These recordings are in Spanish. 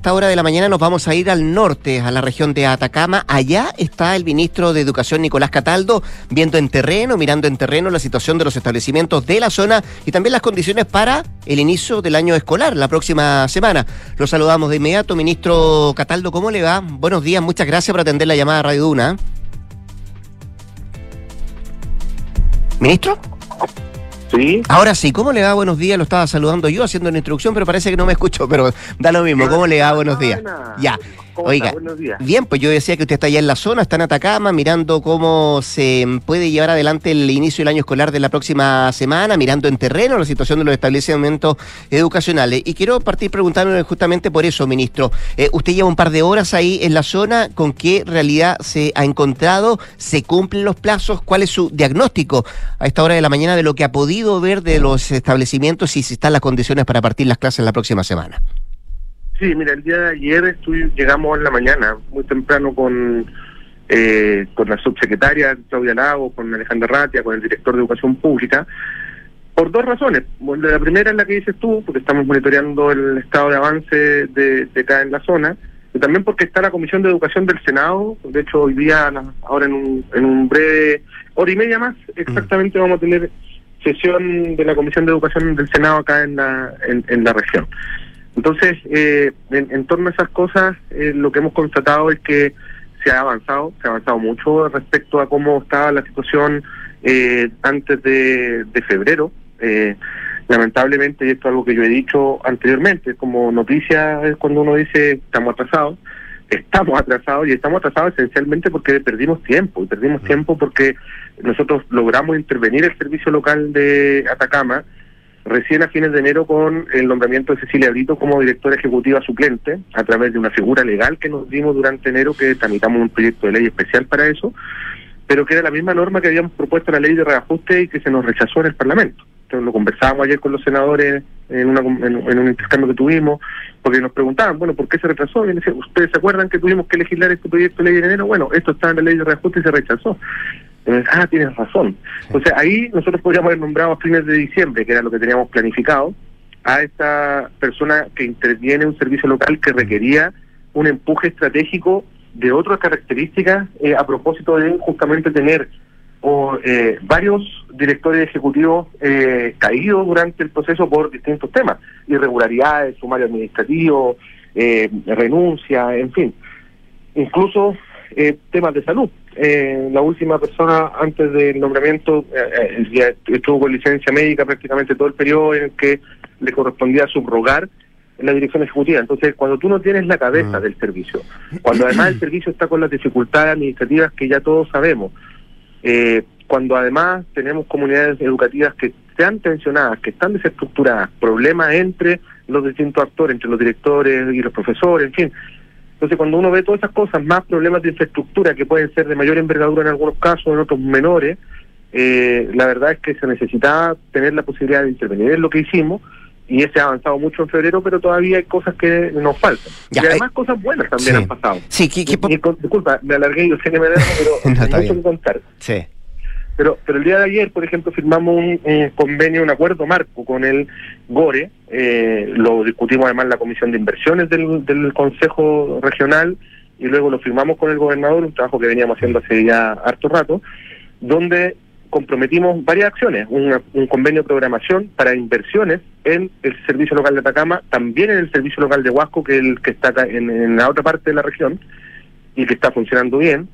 esta hora de la mañana nos vamos a ir al norte, a la región de Atacama. Allá está el ministro de Educación, Nicolás Cataldo, mirando en terreno la situación de los establecimientos de la zona y también las condiciones para el inicio del año escolar, la próxima semana. Lo saludamos de inmediato. Ministro Cataldo, ¿cómo le va? Buenos días, muchas gracias por atender la llamada a Radio Duna. ¿Ministro? Sí. Ahora sí, ¿cómo le va? Buenos días, lo estaba saludando yo haciendo una introducción, pero parece que no me escuchó, pero da lo mismo. ¿Cómo le va? Buenos días. Ya. Oiga, buenos días. Bien, pues yo decía que usted está allá en la zona, está en Atacama, mirando cómo se puede llevar adelante el inicio del año escolar de la próxima semana, mirando en terreno la situación de los establecimientos educacionales. Y quiero partir preguntándole justamente por eso, ministro. Usted lleva un par de horas ahí en la zona, ¿con qué realidad se ha encontrado? ¿Se cumplen los plazos? ¿Cuál es su diagnóstico a esta hora de la mañana de lo que ha podido ver de los establecimientos y si están las condiciones para partir las clases la próxima semana? Sí, mira, el día de ayer llegamos en la mañana, muy temprano, con la subsecretaria Claudia Lago, con Alejandra Ratia, con el director de Educación Pública, por dos razones. Bueno, la primera es la que dices tú, porque estamos monitoreando el estado de avance de acá en la zona, y también porque está la Comisión de Educación del Senado. De hecho, hoy día, ahora en un breve, hora y media más, exactamente vamos a tener sesión de la Comisión de Educación del Senado acá en la región. Entonces, en torno a esas cosas, lo que hemos constatado es que se ha avanzado mucho respecto a cómo estaba la situación antes de febrero. Lamentablemente, y esto es algo que yo he dicho anteriormente, como noticia es cuando uno dice estamos atrasados y estamos atrasados esencialmente porque perdimos tiempo porque nosotros logramos intervenir el servicio local de Atacama recién a fines de enero con el nombramiento de Cecilia Brito como directora ejecutiva suplente, a través de una figura legal que nos dimos durante enero, que tramitamos un proyecto de ley especial para eso, pero que era la misma norma que habíamos propuesto en la ley de reajuste y que se nos rechazó en el Parlamento. Entonces lo conversábamos ayer con los senadores en un intercambio que tuvimos, porque nos preguntaban, bueno, ¿por qué se retrasó? Y decían, ¿ustedes se acuerdan que tuvimos que legislar este proyecto de ley en enero? Bueno, esto está en la ley de reajuste y se rechazó. Entonces, tienes razón. Entonces ahí nosotros podríamos haber nombrado a fines de diciembre, que era lo que teníamos planificado, a esta persona que interviene en un servicio local que requería un empuje estratégico de otras características, a propósito de justamente tener varios directores ejecutivos caídos durante el proceso por distintos temas, irregularidades, sumario administrativo, renuncia, en fin, incluso temas de salud. La última persona antes del nombramiento ya estuvo con licencia médica prácticamente todo el periodo en el que le correspondía subrogar en la dirección ejecutiva. Entonces, cuando tú no tienes la cabeza del servicio, cuando además el servicio está con las dificultades administrativas que ya todos sabemos, cuando además tenemos comunidades educativas que están tensionadas, que están desestructuradas, problemas entre los distintos actores, entre los directores y los profesores, en fin. Entonces, cuando uno ve todas esas cosas, más problemas de infraestructura que pueden ser de mayor envergadura en algunos casos, en otros menores, la verdad es que se necesitaba tener la posibilidad de intervenir. Es lo que hicimos, y se ha avanzado mucho en febrero, pero todavía hay cosas que nos faltan. Ya, y además cosas buenas también han pasado. Sí, disculpa, me alargué, yo sé que me dejo, pero no, hay mucho que contar. Sí. Pero el día de ayer, por ejemplo, firmamos un convenio, un acuerdo marco con el GORE, lo discutimos además en la Comisión de Inversiones del Consejo Regional, y luego lo firmamos con el gobernador, un trabajo que veníamos haciendo hace ya harto rato, donde comprometimos varias acciones, un convenio de programación para inversiones en el servicio local de Atacama, también en el servicio local de Huasco, que es el que está acá en la otra parte de la región, y que está funcionando bien,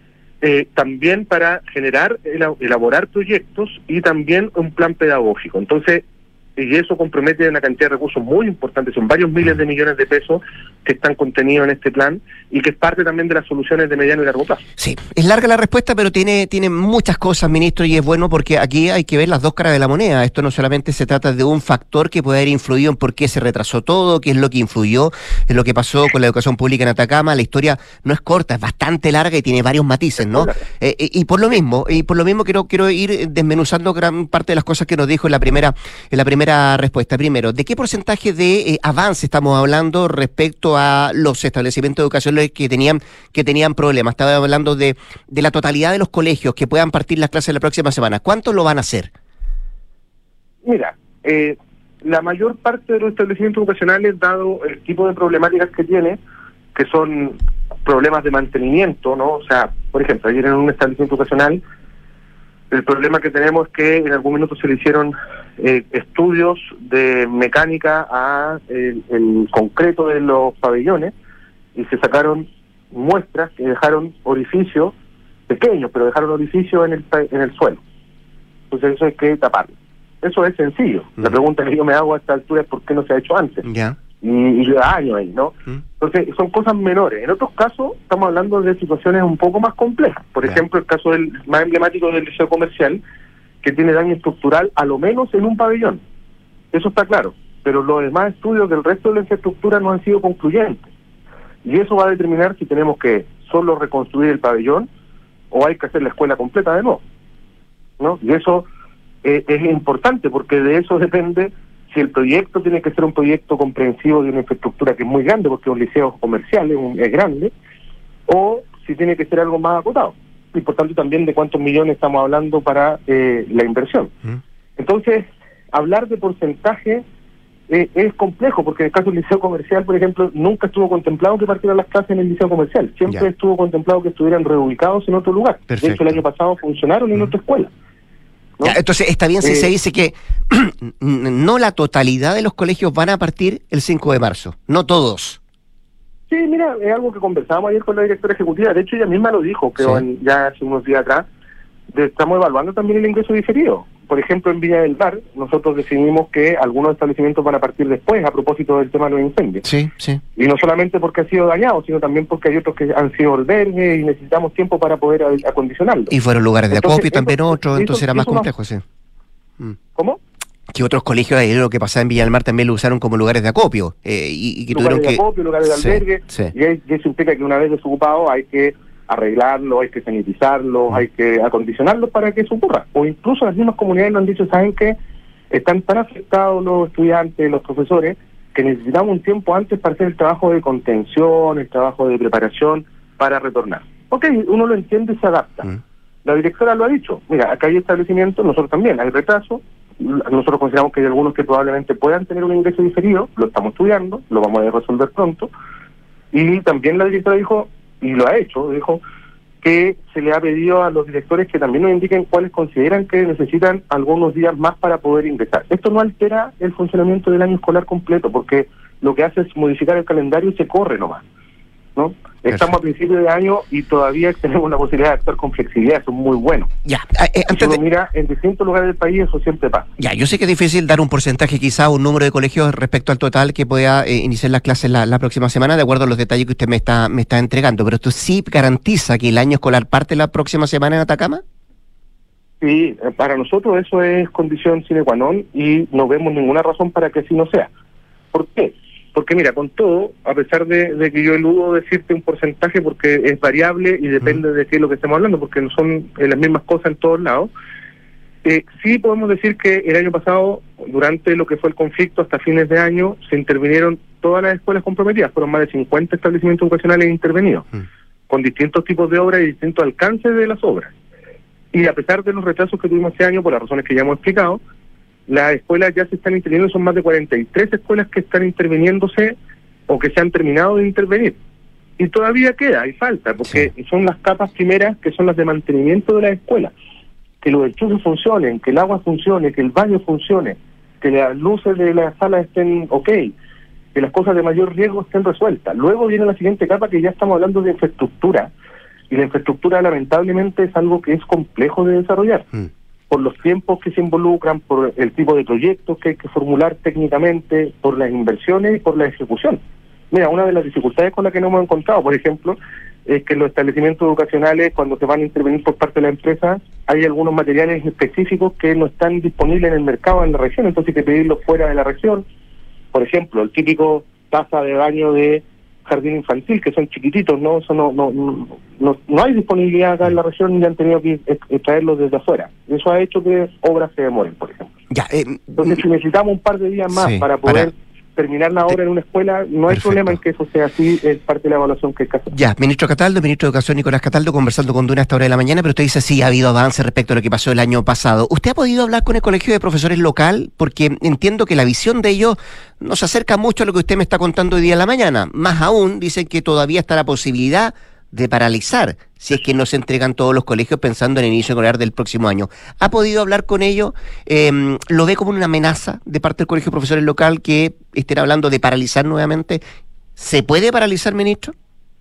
también para elaborar proyectos y también un plan pedagógico. Entonces, y eso compromete una cantidad de recursos muy importantes, son varios miles de millones de pesos que están contenidos en este plan y que es parte también de las soluciones de mediano y largo plazo. Sí, es larga la respuesta, pero tiene muchas cosas, ministro, y es bueno porque aquí hay que ver las dos caras de la moneda. Esto no solamente se trata de un factor que puede haber influido en por qué se retrasó todo, qué es lo que influyó en lo que pasó con la educación pública en Atacama. La historia no es corta, es bastante larga y tiene varios matices, ¿no? Y por lo mismo quiero ir desmenuzando gran parte de las cosas que nos dijo en la primera respuesta. Primero, ¿de qué porcentaje de avance estamos hablando respecto a los establecimientos educacionales que tenían problemas? Estaba hablando de la totalidad de los colegios que puedan partir las clases la próxima semana. ¿Cuántos lo van a hacer? Mira, la mayor parte de los establecimientos educacionales, dado el tipo de problemáticas que tiene, que son problemas de mantenimiento, ¿no? O sea, por ejemplo, ayer en un establecimiento educacional, el problema que tenemos es que en algún minuto se le hicieron estudios de mecánica a el concreto de los pabellones y se sacaron muestras que dejaron orificios pequeños, pero dejaron orificios en el suelo. Entonces eso hay que taparlo. Eso es sencillo. La pregunta que yo me hago a esta altura es ¿por qué no se ha hecho antes? Y lleva años ahí, ¿no? Entonces son cosas menores. En otros casos estamos hablando de situaciones un poco más complejas. Por ejemplo, el caso del más emblemático del liceo comercial, que tiene daño estructural a lo menos en un pabellón. Eso está claro. Pero los demás estudios del resto de la infraestructura no han sido concluyentes. Y eso va a determinar si tenemos que solo reconstruir el pabellón o hay que hacer la escuela completa de nuevo, ¿no? Y eso es importante porque de eso depende si el proyecto tiene que ser un proyecto comprensivo de una infraestructura que es muy grande, porque un liceo comercial es grande, o si tiene que ser algo más acotado. Y por tanto también de cuántos millones estamos hablando para la inversión. Entonces, hablar de porcentaje es complejo, porque en el caso del liceo comercial, por ejemplo, nunca estuvo contemplado que partieran las clases en el liceo comercial. Siempre estuvo contemplado que estuvieran reubicados en otro lugar. Perfecto. De hecho, el año pasado funcionaron en otra escuela, ¿no? Ya, entonces, está bien si se dice que no la totalidad de los colegios van a partir el 5 de marzo, no todos. Sí, mira, es algo que conversábamos ayer con la directora ejecutiva. De hecho, ella misma lo dijo, creo, ya hace unos días atrás. Estamos evaluando también el ingreso diferido. Por ejemplo, en Viña del Mar, nosotros decidimos que algunos establecimientos van a partir después, a propósito del tema de los incendios. Sí, sí. Y no solamente porque ha sido dañado, sino también porque hay otros que han sido albergues y necesitamos tiempo para poder acondicionarlo. Y fueron lugares de acopio también otros, entonces era más complejo, sí. ¿Cómo? Que otros colegios, ahí lo que pasaba en Viña del Mar, también lo usaron como lugares de acopio. Y que lugares tuvieron de acopio, lugares de albergue, y eso implica que una vez desocupado hay que arreglarlo, hay que sanitizarlo, hay que acondicionarlo para que eso ocurra. O incluso las mismas comunidades nos han dicho, ¿saben qué? Están tan afectados los estudiantes, los profesores, que necesitamos un tiempo antes para hacer el trabajo de contención, el trabajo de preparación para retornar. Ok, uno lo entiende y se adapta. La directora lo ha dicho, mira, acá hay establecimientos, nosotros también, hay retraso, nosotros consideramos que hay algunos que probablemente puedan tener un ingreso diferido, lo estamos estudiando, lo vamos a resolver pronto, y también la directora dijo, y lo ha hecho, dijo que se le ha pedido a los directores que también nos indiquen cuáles consideran que necesitan algunos días más para poder ingresar. Esto no altera el funcionamiento del año escolar completo, porque lo que hace es modificar el calendario y se corre nomás, ¿no? Estamos a principios de año y todavía tenemos la posibilidad de actuar con flexibilidad, eso es muy bueno. Ya, antes de... mira, en distintos lugares del país eso siempre pasa. Ya, yo sé que es difícil dar un porcentaje, quizá un número de colegios respecto al total que pueda iniciar las clases la próxima semana, de acuerdo a los detalles que usted me está entregando, pero esto sí garantiza que el año escolar parte la próxima semana en Atacama. Sí, para nosotros eso es condición sine qua non y no vemos ninguna razón para que así no sea. ¿Por qué? Porque mira, con todo, a pesar de que yo eludo decirte un porcentaje porque es variable y depende de qué es lo que estemos hablando, porque no son las mismas cosas en todos lados, sí podemos decir que el año pasado, durante lo que fue el conflicto hasta fines de año, se intervinieron todas las escuelas comprometidas, fueron más de 50 establecimientos educacionales intervenidos, con distintos tipos de obras y distintos alcances de las obras. Y a pesar de los retrasos que tuvimos este año, por las razones que ya hemos explicado, las escuelas ya se están interviniendo, son más de 43 escuelas que están interviniéndose o que se han terminado de intervenir. Y todavía queda, hay falta, porque son las capas primeras que son las de mantenimiento de las escuelas. Que los enchufes funcionen, que el agua funcione, que el baño funcione, que las luces de la sala estén ok, que las cosas de mayor riesgo estén resueltas. Luego viene la siguiente capa, que ya estamos hablando de infraestructura, y la infraestructura lamentablemente es algo que es complejo de desarrollar. Por los tiempos que se involucran, por el tipo de proyectos que hay que formular técnicamente, por las inversiones y por la ejecución. Mira, una de las dificultades con las que nos hemos encontrado, por ejemplo, es que los establecimientos educacionales, cuando se van a intervenir por parte de la empresa, hay algunos materiales específicos que no están disponibles en el mercado en la región, entonces hay que pedirlos fuera de la región. Por ejemplo, el típico taza de baño de jardín infantil, que son chiquititos, ¿no? Eso no hay disponibilidad acá en la región y han tenido que traerlos desde afuera. Eso ha hecho que obras se demoren, por ejemplo. Entonces, si necesitamos un par de días más para poder terminar la obra en una escuela, no hay Perfecto. problema en que eso sea así, es parte de la evaluación que hay que hacer. Ya, ministro Cataldo, ministro de Educación Nicolás Cataldo, conversando con Duna a esta hora de la mañana, pero usted dice sí, ha habido avance respecto a lo que pasó el año pasado. ¿Usted ha podido hablar con el Colegio de Profesores local? Porque entiendo que la visión de ellos no se acerca mucho a lo que usted me está contando hoy día en la mañana. Más aún, dicen que todavía está la posibilidad de paralizar si es que no se entregan todos los colegios pensando en el inicio escolar del próximo año. ¿Ha podido hablar con ellos? ¿Lo ve como una amenaza de parte del Colegio de Profesores local que estén hablando de paralizar nuevamente? ¿Se puede paralizar, ministro?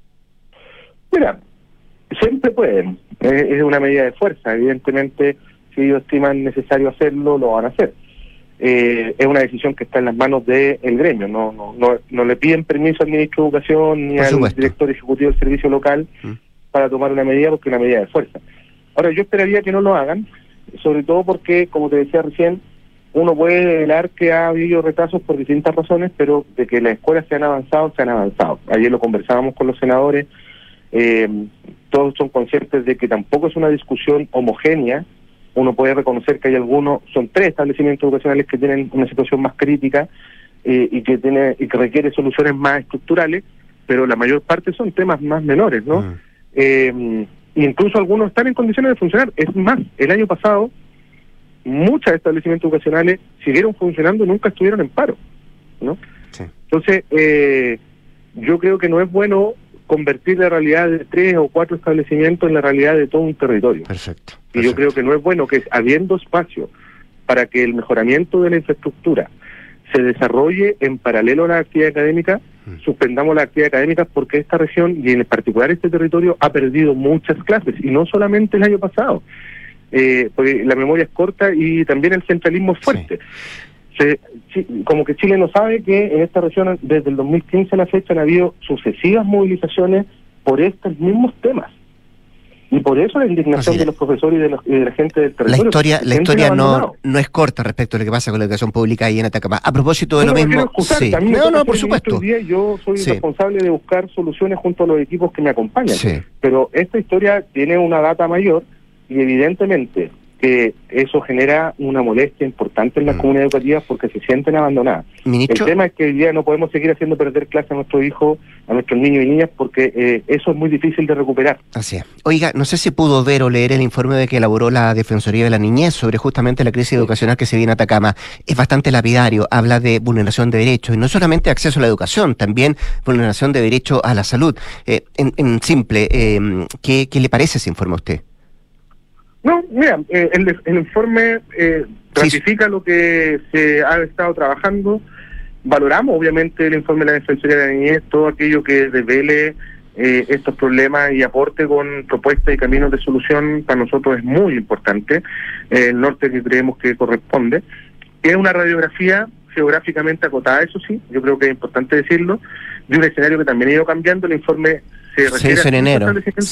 Mira, siempre pueden, es una medida de fuerza, evidentemente si ellos estiman necesario hacerlo, lo van a hacer. Es una decisión que está en las manos del gremio, no le piden permiso al ministro de Educación ni al director ejecutivo del servicio local para tomar una medida, porque es una medida de fuerza. Ahora, yo esperaría que no lo hagan, sobre todo porque, como te decía recién, uno puede revelar que ha habido retrasos por distintas razones, pero de que las escuelas se han avanzado. Ayer lo conversábamos con los senadores, todos son conscientes de que tampoco es una discusión homogénea. Uno puede reconocer que hay algunos, son 3 establecimientos educacionales que tienen una situación más crítica y que requiere soluciones más estructurales, pero la mayor parte son temas más menores, ¿no? Incluso algunos están en condiciones de funcionar. Es más, el año pasado muchos establecimientos educacionales siguieron funcionando y nunca estuvieron en paro, ¿no? Sí. Entonces, yo creo que no es bueno convertir la realidad de 3 o 4 establecimientos en la realidad de todo un territorio. Perfecto. Y yo creo que no es bueno que, habiendo espacio para que el mejoramiento de la infraestructura se desarrolle en paralelo a la actividad académica, suspendamos las actividades académicas, porque esta región, y en particular este territorio, ha perdido muchas clases, y no solamente el año pasado, porque la memoria es corta y también el centralismo es fuerte. Como que Chile no sabe que en esta región, desde el 2015 a la fecha, han habido sucesivas movilizaciones por estos mismos temas. Y por eso la indignación de los profesores y de la gente del territorio. La historia no es corta respecto a lo que pasa con la educación pública ahí en Atacama. A propósito de lo mismo... Sí. Por supuesto. Yo soy responsable de buscar soluciones junto a los equipos que me acompañan. Sí. Pero esta historia tiene una data mayor y evidentemente que eso genera una molestia importante en las comunidades educativas porque se sienten abandonadas. ¿Ministro? El tema es que hoy día no podemos seguir haciendo perder clase a nuestros hijos, a nuestros niños y niñas, porque eso es muy difícil de recuperar. Así es. Oiga, no sé si pudo ver o leer el informe que elaboró la Defensoría de la Niñez sobre justamente la crisis educacional que se vive en Atacama. Es bastante lapidario, habla de vulneración de derechos, y no solamente acceso a la educación, también vulneración de derecho a la salud. En simple, ¿qué le parece ese informe a usted? No, mira, el informe ratifica lo que se ha estado trabajando. Valoramos, obviamente, el informe de la Defensoría de la Niñez, todo aquello que revele estos problemas y aporte con propuestas y caminos de solución, para nosotros es muy importante. El norte que creemos que corresponde. Es una radiografía geográficamente acotada, eso sí, yo creo que es importante decirlo, de un escenario que también ha ido cambiando. El informe se refiere en enero.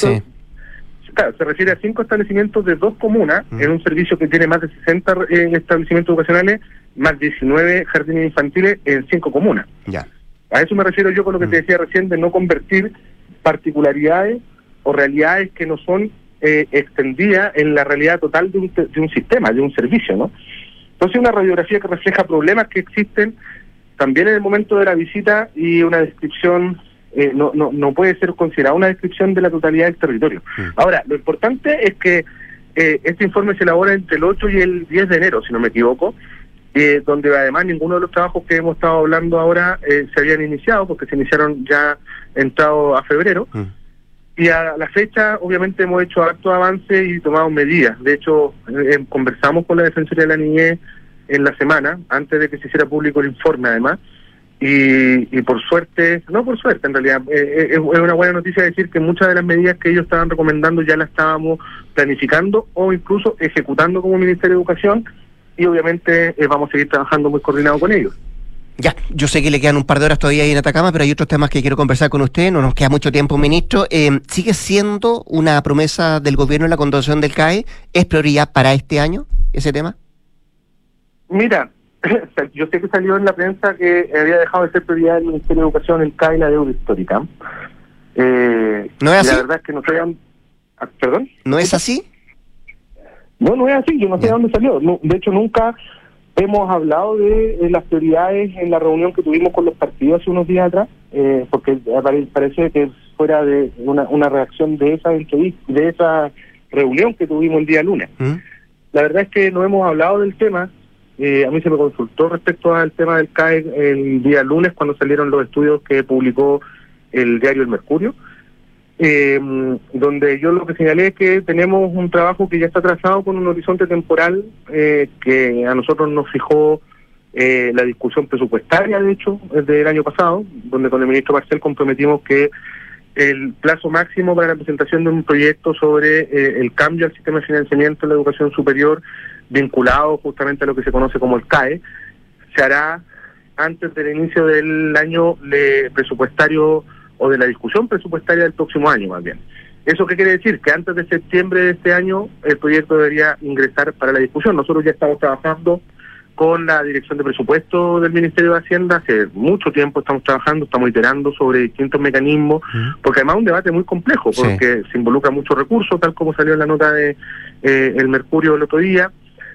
Claro, se refiere a 5 establecimientos de 2 comunas, en un servicio que tiene más de 60 establecimientos educacionales, más 19 jardines infantiles en 5 comunas. Ya. A eso me refiero yo con lo que te decía recién, de no convertir particularidades o realidades que no son extendidas en la realidad total de un sistema, de un servicio, ¿no? Entonces, una radiografía que refleja problemas que existen también en el momento de la visita, y una descripción... no puede ser considerada una descripción de la totalidad del territorio. Ahora, lo importante es que este informe se elabora entre el 8 y el 10 de enero, si no me equivoco, donde además ninguno de los trabajos que hemos estado hablando ahora se habían iniciado, porque se iniciaron ya entrado a febrero, y a la fecha obviamente hemos hecho harto avance y tomado medidas. De hecho, conversamos con la Defensoría de la Niñez en la semana, antes de que se hiciera público el informe además, y por suerte, en realidad, es una buena noticia decir que muchas de las medidas que ellos estaban recomendando ya las estábamos planificando o incluso ejecutando como Ministerio de Educación, y obviamente vamos a seguir trabajando muy coordinado con ellos. Ya, yo sé que le quedan un par de horas todavía ahí en Atacama, pero hay otros temas que quiero conversar con usted, no nos queda mucho tiempo, ministro. ¿Sigue siendo una promesa del gobierno en la condonación del CAE? ¿Es prioridad para este año ese tema? Mira, yo sé que salió en la prensa que había dejado de ser prioridad del Ministerio de Educación el CAE y la deuda histórica. ¿No es así? La verdad es que no sé... ¿Perdón? ¿No es así? No es así, yo no sé de dónde salió. No, de hecho, nunca Hemos hablado de las prioridades en la reunión que tuvimos con los partidos hace unos días atrás, porque parece que fuera de una reacción de esa reunión que tuvimos el día lunes. La verdad es que no hemos hablado del tema. A mí se me consultó respecto al tema del CAE el día lunes cuando salieron los estudios que publicó el diario El Mercurio, donde yo lo que señalé es que tenemos un trabajo que ya está trazado con un horizonte temporal que a nosotros nos fijó la discusión presupuestaria, de hecho, del año pasado, donde con el ministro Marcel comprometimos que el plazo máximo para la presentación de un proyecto sobre el cambio al sistema de financiamiento de la educación superior vinculado justamente a lo que se conoce como el CAE, se hará antes del inicio del año presupuestario o de la discusión presupuestaria del próximo año, más bien. ¿Eso qué quiere decir? Que antes de septiembre de este año el proyecto debería ingresar para la discusión. Nosotros ya estamos trabajando con la Dirección de Presupuesto del Ministerio de Hacienda, hace mucho tiempo estamos trabajando, estamos iterando sobre distintos mecanismos, porque además es un debate muy complejo, porque se involucra muchos recursos, tal como salió en la nota de El Mercurio el otro día,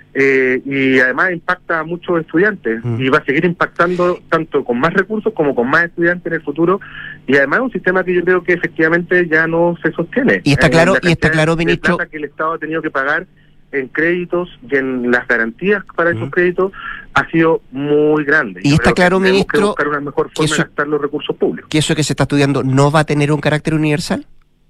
y además impacta a muchos estudiantes, y va a seguir impactando tanto con más recursos como con más estudiantes en el futuro, y además es un sistema que yo creo que efectivamente ya no se sostiene. Y está claro, ministro, plata que el Estado ha tenido que pagar en créditos y en las garantías para esos créditos ha sido muy grande. Y está claro, ministro, que buscar una mejor forma de gastar los recursos públicos. ¿Que eso que se está estudiando no va a tener un carácter universal?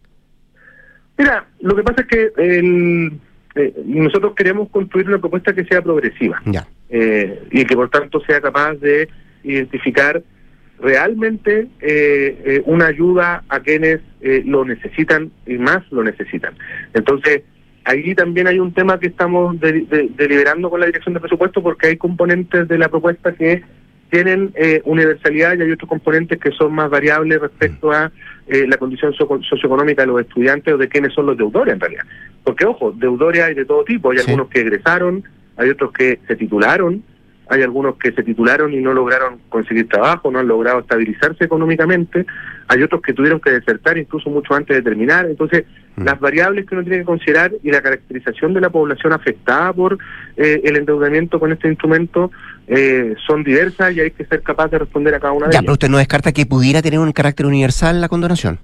Mira, lo que pasa es que nosotros queremos construir una propuesta que sea progresiva, y que por tanto sea capaz de identificar realmente una ayuda a quienes lo necesitan y más lo necesitan. Entonces, ahí también hay un tema que estamos deliberando con la Dirección de Presupuesto, porque hay componentes de la propuesta que tienen universalidad y hay otros componentes que son más variables respecto a la condición socioeconómica de los estudiantes o de quienes son los deudores en realidad. Porque, ojo, deudores hay de todo tipo. Hay algunos que egresaron, hay otros que se titularon, hay algunos que se titularon y no lograron conseguir trabajo, no han logrado estabilizarse económicamente, hay otros que tuvieron que desertar incluso mucho antes de terminar. Entonces, las variables que uno tiene que considerar y la caracterización de la población afectada por el endeudamiento con este instrumento son diversas y hay que ser capaz de responder a cada una de ellas. Pero usted no descarta que pudiera tener un carácter universal la condonación.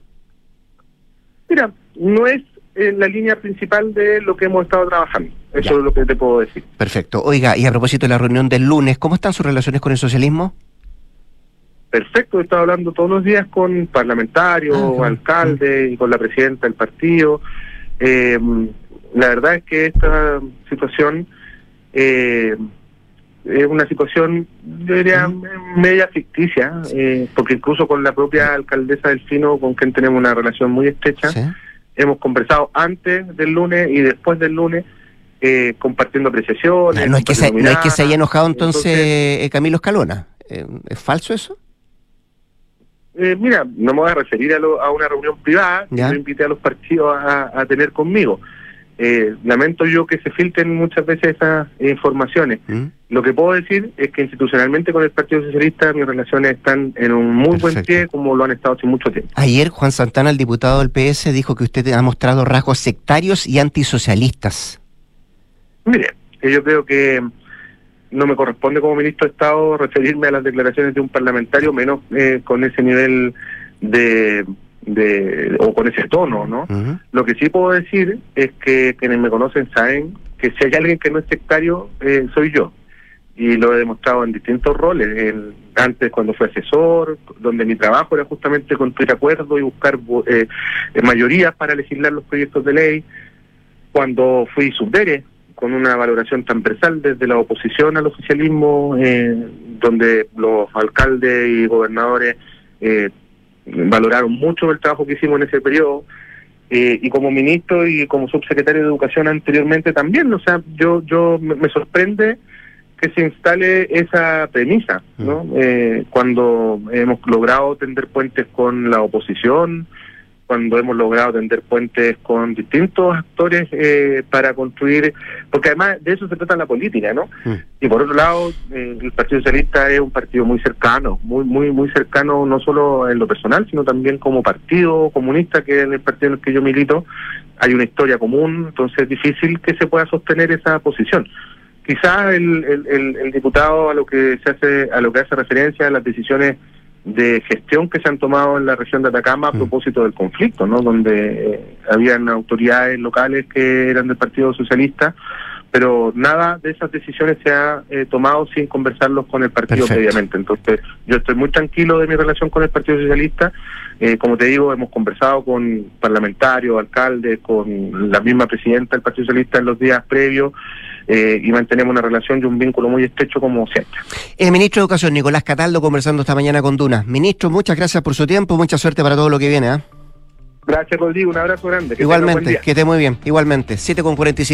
Mira, no es la línea principal de lo que hemos estado trabajando. Eso es lo que te puedo decir. Perfecto. Oiga, y a propósito de la reunión del lunes, ¿cómo están sus relaciones con el socialismo? Perfecto, he estado hablando todos los días con parlamentarios, alcaldes y con la presidenta del partido. La verdad es que esta situación es una situación, yo diría, media ficticia, porque incluso con la propia alcaldesa Delfino, con quien tenemos una relación muy estrecha, hemos conversado antes del lunes y después del lunes, compartiendo apreciaciones. No es que se haya enojado entonces Camilo Escalona. ¿Es falso eso? Mira, no me voy a referir a una reunión privada que yo invité a los partidos a tener conmigo. Lamento yo que se filtren muchas veces esas informaciones. Lo que puedo decir es que institucionalmente con el Partido Socialista mis relaciones están en un muy buen pie, como lo han estado hace mucho tiempo. Ayer Juan Santana, el diputado del PS, dijo que usted ha mostrado rasgos sectarios y antisocialistas. Mire, yo creo que no me corresponde como ministro de Estado referirme a las declaraciones de un parlamentario, menos con ese nivel o con ese tono, ¿no? Lo que sí puedo decir es que quienes me conocen saben que si hay alguien que no es sectario, soy yo. Y lo he demostrado en distintos roles. Antes, cuando fui asesor, donde mi trabajo era justamente construir acuerdos y buscar mayorías para legislar los proyectos de ley. Cuando fui subdere, con una valoración transversal desde la oposición al oficialismo, donde los alcaldes y gobernadores valoraron mucho el trabajo que hicimos en ese periodo, y como ministro y como subsecretario de Educación anteriormente también. O sea, yo me sorprende que se instale esa premisa, ¿no? Cuando hemos logrado tender puentes con la oposición, cuando hemos logrado tender puentes con distintos actores para construir, porque además de eso se trata la política, ¿no? Y por otro lado, el Partido Socialista es un partido muy cercano, muy cercano, no solo en lo personal, sino también como partido comunista, que en el partido en el que yo milito hay una historia común, entonces es difícil que se pueda sostener esa posición. quizás el diputado a lo que hace referencia a las decisiones de gestión que se han tomado en la región de Atacama a propósito del conflicto, ¿no? Donde habían autoridades locales que eran del Partido Socialista, pero nada de esas decisiones se ha tomado sin conversarlos con el partido previamente. Entonces, yo estoy muy tranquilo de mi relación con el Partido Socialista. Como te digo, hemos conversado con parlamentarios, alcaldes, con la misma presidenta del Partido Socialista en los días previos, y mantenemos una relación y un vínculo muy estrecho como siempre. El ministro de Educación, Nicolás Cataldo, conversando esta mañana con Duna. Ministro, muchas gracias por su tiempo, mucha suerte para todo lo que viene. Gracias, Rodrigo, un abrazo grande. Igualmente, que esté muy bien, igualmente. 7:45.